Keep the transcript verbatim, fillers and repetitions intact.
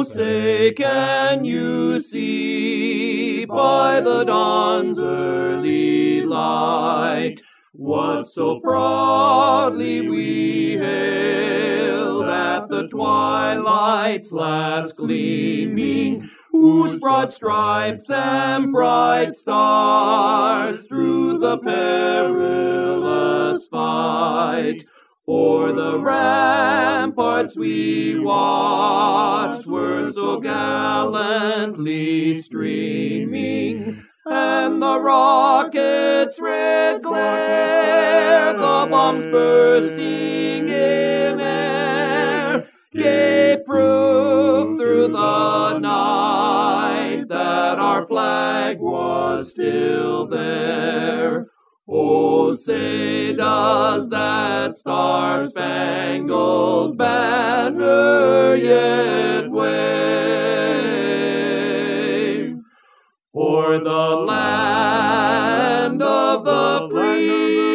say, can you see by the dawn's early light what so proudly we hailed at the twilight's last gleaming, whose broad stripes and bright stars through the perilous fight o'er the ramparts we watched were so gallantly streaming, and the rocket's red glare, the bombs bursting in air, gave proof through the night that our flag was still there. Oh, say does that star-spangled banner yet wave o'er the land of the free?